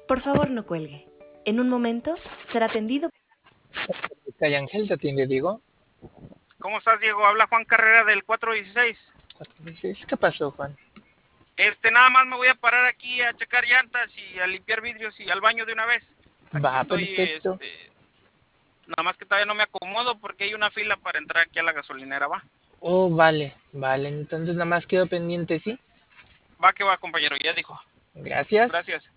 Por favor, no cuelgue. En un momento será atendido. Calle Ángel, te atiende Diego. ¿Cómo estás, Diego? Habla Juan Carrera del 416. ¿Qué pasó, Juan? Nada más me voy a parar aquí a checar llantas y a limpiar vidrios y al baño de una vez. Aquí Va, estoy, perfecto. nada más que todavía no me acomodo porque hay una fila para entrar aquí a la gasolinera, ¿va? Oh, vale, entonces nada más quedo pendiente, ¿sí? Va que va, compañero, ya dijo. Gracias. Gracias.